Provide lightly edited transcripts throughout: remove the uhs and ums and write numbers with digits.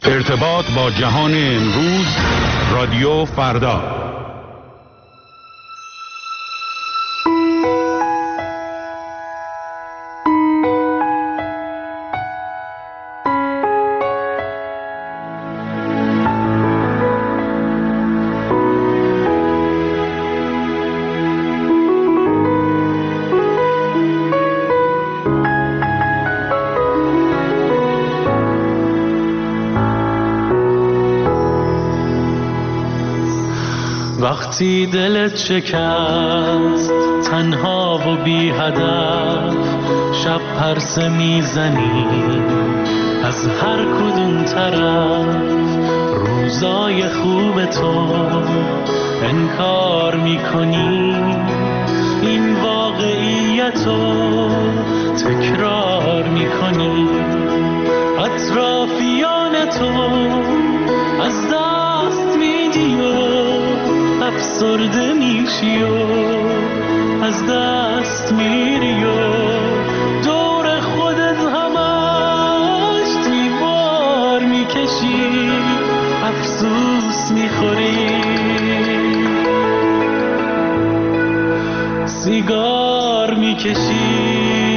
ارتباط با جهان امروز، رادیو فردا. وقتی دلت شکست تنها و بی هدف، شب پرسه میزنی از هر کدوم طرف، روزای خوب تو انکار میکنی، این واقعیتو تکرار میکنی، اطرافیان تو از دست میدی و افسرده میشی و از دست میری و دور خودت همش دیوار میکشی، افسوس میخوری، سیگار میکشی.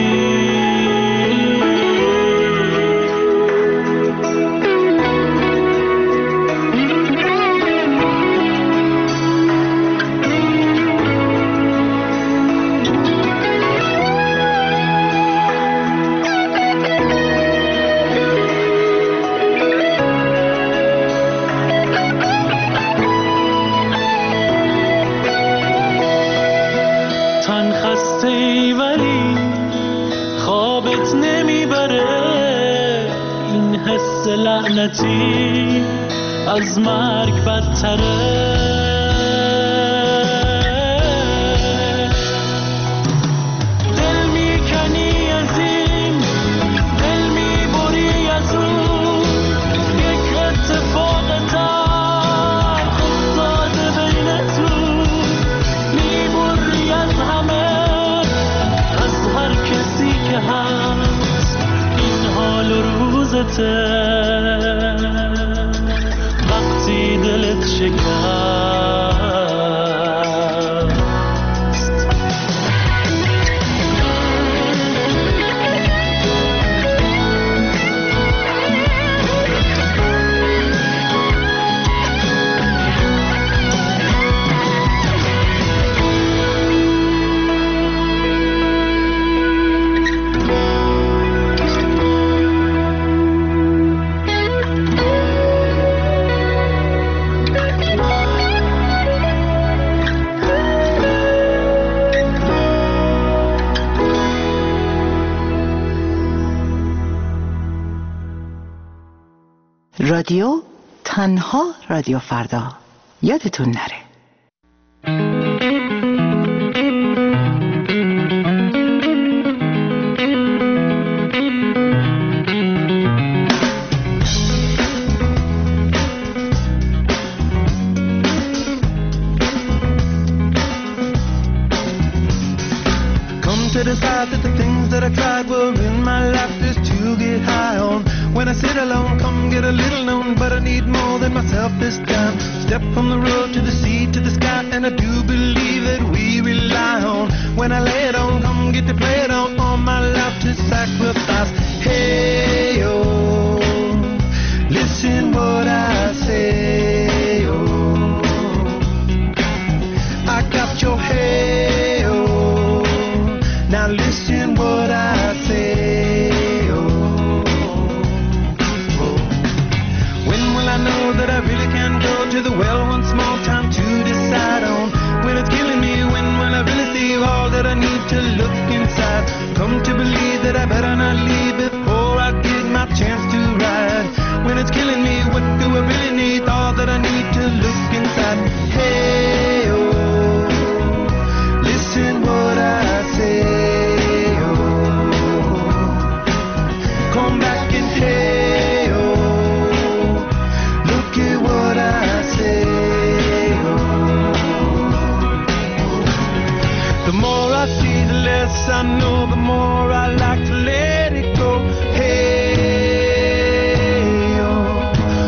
لعنتی از مرگ بدتره، دل میکنی از این، دل میبری از اون، یک اتفاق تلخ افتاده بینتون، میبری از همه، از هر کسی که هست، این حال و روزته وقتی دلت شکست. رادیو تنها رادیو فردا، یادتون نره. Come to decide that the things that I tried were in my life just to get high on. When I sit alone, come get a little known, but I need more than myself this time. Step from the road to the sea to the sky, and I do believe that we rely on. When I lay it on, come get to play it on, all my life to sacrifice. Hey, oh, listen what I say, oh, I got your hey, oh, now listen what I say. That I really can go to the well one small time to decide on. When it's killing me, when will I really see all that I need to look inside? Come to believe that I better not leave before I get my chance to ride. When it's killing me, what do I really need? All that I need to look inside. Hey, oh, listen what I say, oh, come back and hey, oh, what I say, oh. The more I see, the less I know, the more I like to let it go. Hey, oh,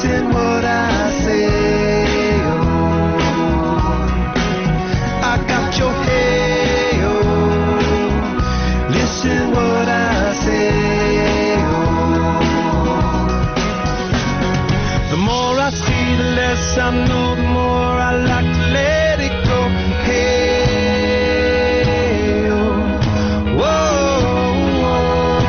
listen what I say. Oh, I got your hey, oh, listen what I say. Oh, the more I see, the less I know, the more I like to let it go. Hey, oh, whoa, whoa.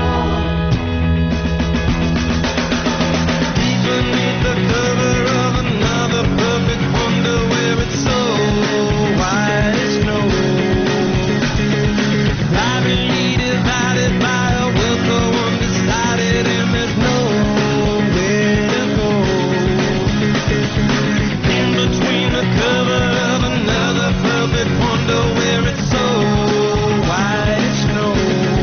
Beneath the cover of another perfect wonder where it's so white as snow. Privately divided by a will so undecided, and there's nowhere to go. In between the cover of another perfect wonder where it's so white as snow.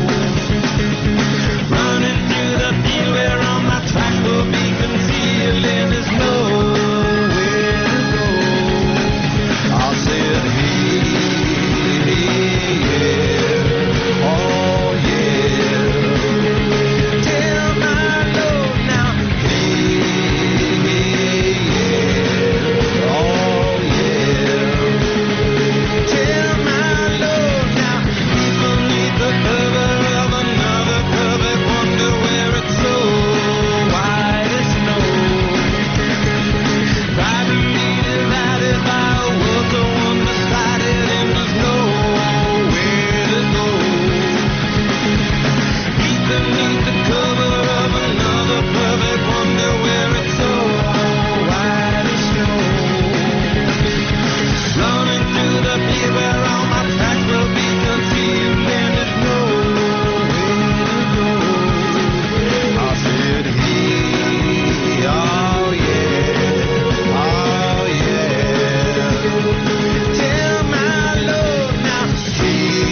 Running through the field where all my tracks will be concealed, and there's nowhere to go. I said, hey, yeah, oh yeah. Tell my Lord now, hey, yeah, oh yeah. Tell my Lord now, beneath the cover of another perfect wonder where it's so white as snow. Privately divided by a world so undecided, and there's nowhere to go. Beneath the cover of another perfect wonder where it's so white as snow. Running through the field where all my tracks will be concealed, and there's nowhere to go. I said, hey, oh yeah, oh yeah. Tell my Lord now, hey,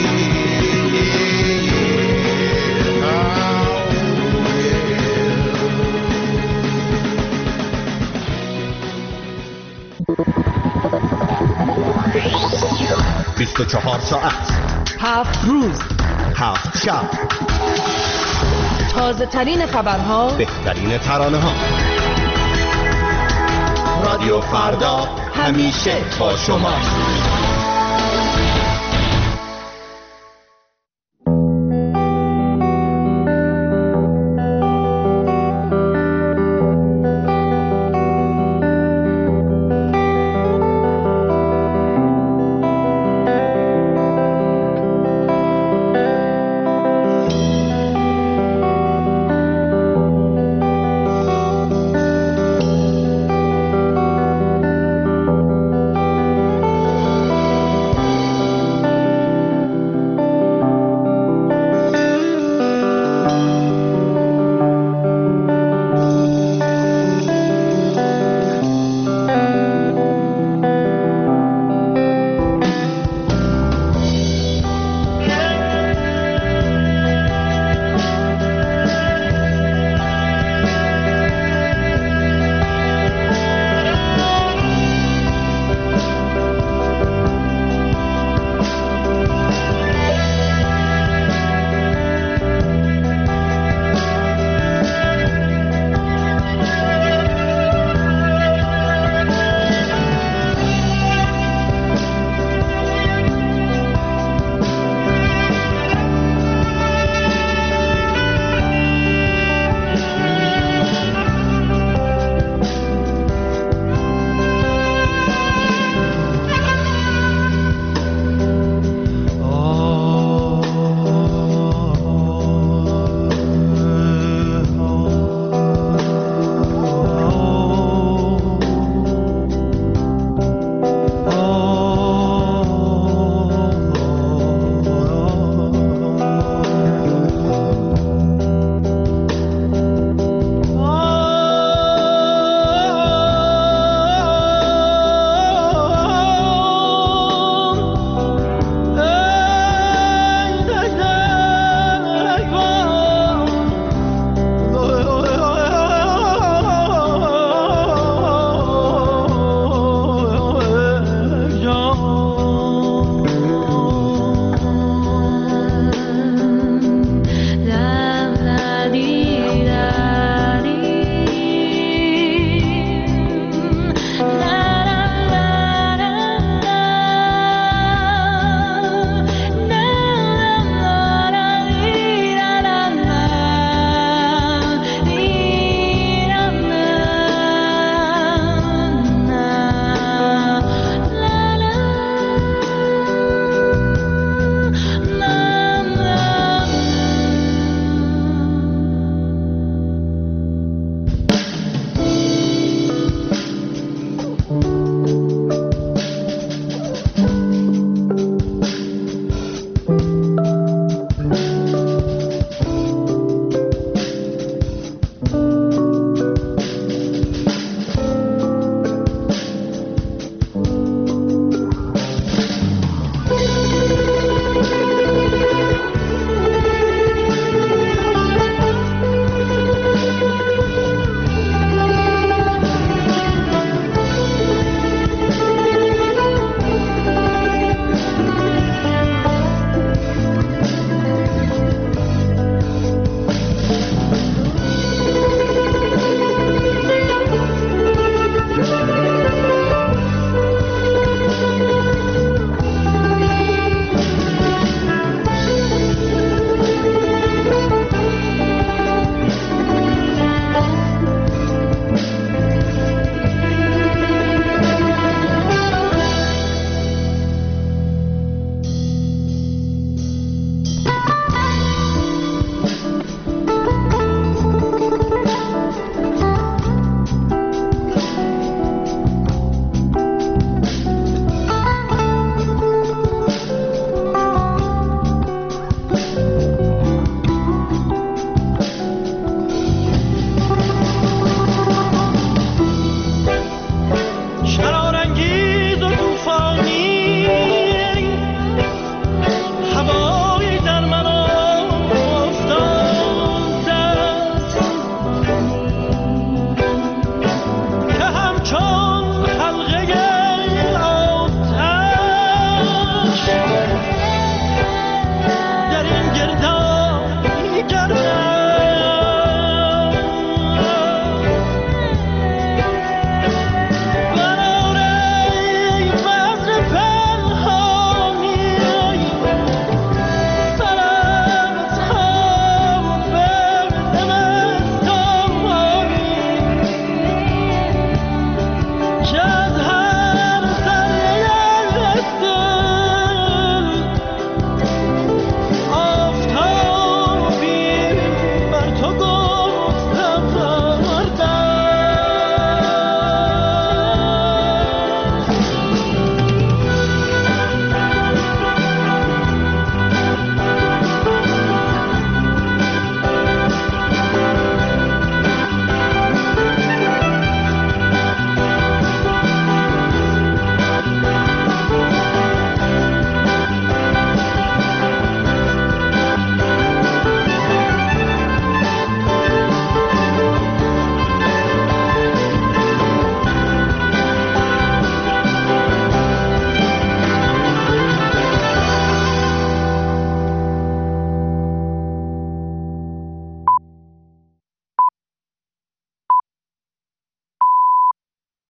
yeah, oh yeah. 24 ساعت 7 روز 7 شب تازه ترین خبرها، بهترین ترانه ها. رادیو فردا همیشه با شما.